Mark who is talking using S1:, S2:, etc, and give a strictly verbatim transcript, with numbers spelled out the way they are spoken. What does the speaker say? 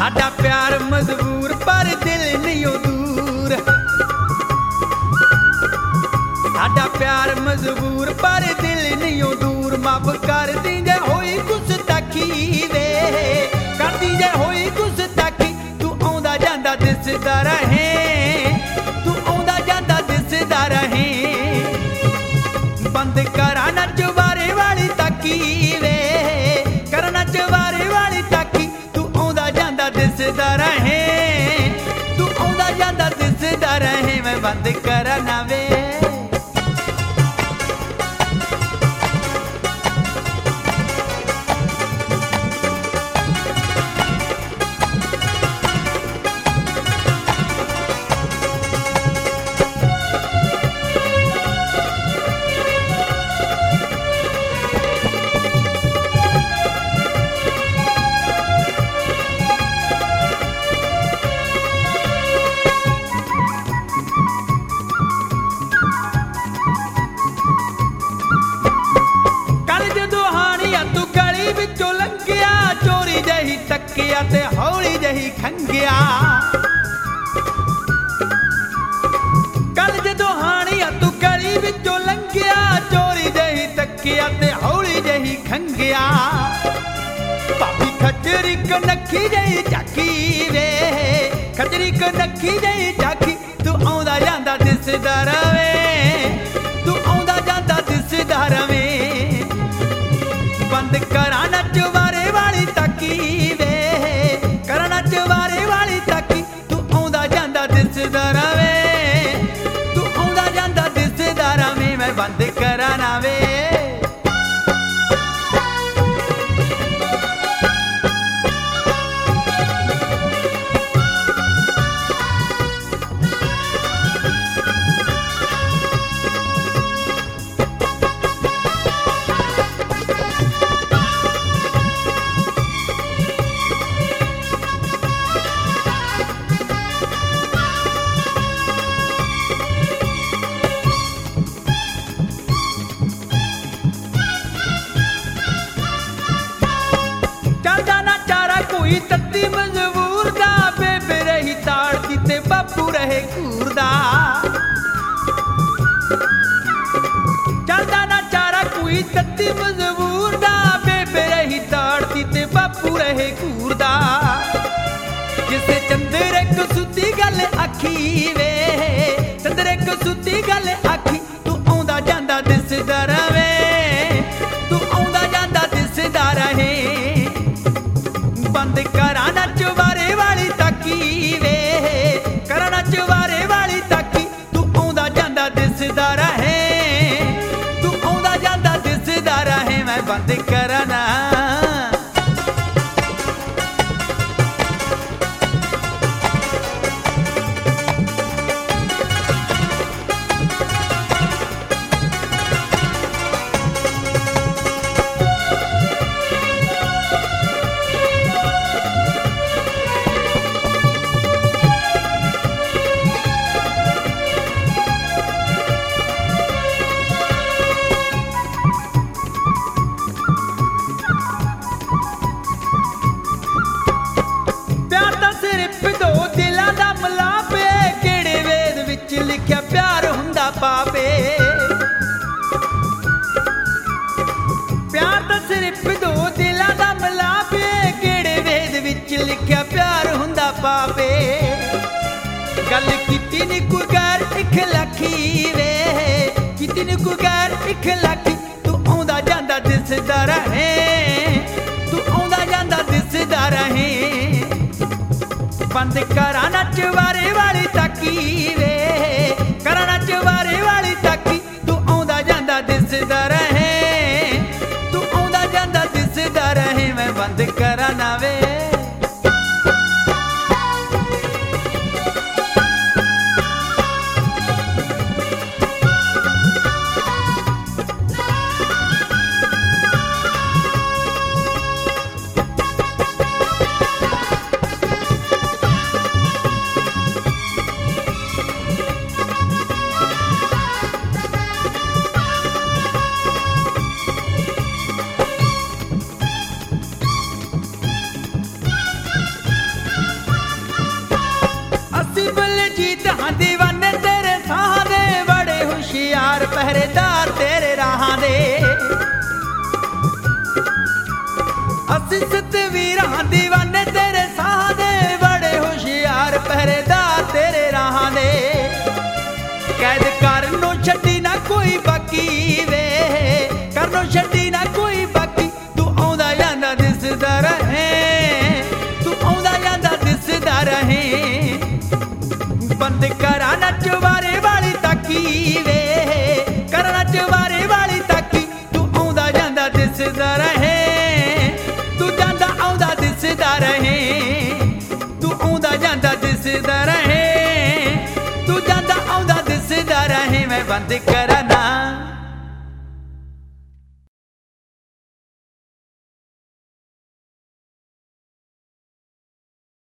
S1: साडा प्यार मजबूर पर दिल नहीं ओ दूर, साडा प्यार मजबूर पर दिल नहीं ओ दूर। माफ कर दी जे होई गुस्ताखी वे, कर दी जे होई गुस्ताखी। तू आउंदा जांदा दिसदा रहे, तू आउंदा जांदा दिसदा रहे। बंद करा ना चुबारे वाली ताकी वे, करना चुबारे वाली ताकी। तू आउंदा जांदा दिसदा रहे, तू आउंदा जांदा दिसदा रहे। मैं बंद करा ना वे। तकिया ते हौली जही खंगिया, कल जदों हानिया तू गली विचों लंघिया। चोरी जही तकिया ते हौली जही खंगिया। भाभी खजरी क नखी जही झाकी वे, खजरी क नखी जही झाकी। तू आउंदा जांदा दिसदा रवे, तू आउंदा जांदा दिसदा रवे। बंद करा ना चुबारे वाली ताकी वे, करना चुबारे वाली ताकी। तू आउंदा जांदा दिसदा रवे, तू आउंदा जांदा दिसदा रवे। मैं बंद करा ना वे। कोई तत्ती मजबूर दा, बेबे रही ताड़ती ते बापू रहे कूरदा। चलदा ना चारा कोई तत्ती मजबूर दा, बेबे रही ताड़ती ते बापू रहे कूरदा। जिसे चंद्रे को सुती गल आखी वे, चंद्रे को सुती गल आखी। तू आउंदा जांदा दिसदा रवे, तू आउंदा जांदा दिसदा रहे। बंद करा ना चुबारे वाली ताकी वे, करना चुबारे वाली ताकी। तू आउंदा जांदा दिसदा रहे, तू आउंदा जांदा दिसदा रहे। मैं बंद करा ना। लिखिया प्यार हुंदा पापे, प्यार दा सिर्फ दो दिलां दा मिलाप। केड़े वेद विच लिखिया प्यार हुंदा पापे। गल कीती नी कोई गैर इखलाखी वे, कीती नी कोई गैर इखलाखी। तू आउंदा जांदा दिसदा रहे, तू आउंदा जांदा दिसदा रहे। बंद करा ना चुबारे वाली ताकी वे, करना चुबारे वाली ताकी। तू आउंदा जांदा दिसदा रहे, तू आउंदा जांदा दिसदा रहे। मैं बंद करा ना वे। ਹਾਂ دیਵਾਨੇ ਤੇਰੇ ਸਾਹਾਂ ਦੇ ਬੜੇ ਹੁਸ਼ਿਆਰ ਪਹਿਰੇਦਾਰ ਤੇਰੇ ਰਾਹਾਂ ਦੇ ਅਸੀਂ ਸਤਵੀਰਾਂ دیਵਾਨੇ ਤੇਰੇ ਸਾਹਾਂ ਦੇ ਬੜੇ ਹੁਸ਼ਿਆਰ ਪਹਿਰੇਦਾਰ ਤੇਰੇ ਰਾਹਾਂ ਦੇ ਕੈਦ ਕਰਨ ਨੂੰ ਛੱਡੀ ਨਾ ਕੋਈ ਬਾਕੀ ਵੇ ਕਰਨ ਨੂੰ ਛੱਡੀ ਨਾ ਕੋਈ ਬਾਕੀ ਤੂੰ ਆਉਂਦਾ ਜਾਂਦਾ ਦਿਸਦਾ ਰਹੇ ਤੂੰ ਆਉਂਦਾ ਜਾਂਦਾ ਦਿਸਦਾ ਰਹੇ ਬੰਦ ਕਰਾਂ ਨਾ ਚੁਬਾਰੇ ਵਾਲੀ ਤਾਕੀ ਵੇ ਕਰਾਂ ਚੁਬਾਰੇ ਵਾਲੀ ਤਾਕੀ ਤੂੰ ਆਉਂਦਾ ਜਾਂਦਾ ਦਿਸਦਾ ਰਹੇ ਤੂੰ ਜਾਂਦਾ ਆਉਂਦਾ ਦਿਸਦਾ ਰਹੇ ਤੂੰ ਆਉਂਦਾ ਜਾਂਦਾ ਦਿਸਦਾ ਰਹੇ ਤੂੰ ਜਾਂਦਾ ਆਉਂਦਾ ਦਿਸਦਾ ਰਹੇ ਮੈਂ ਬੰਦ ਕਰਾਂ ਨਾ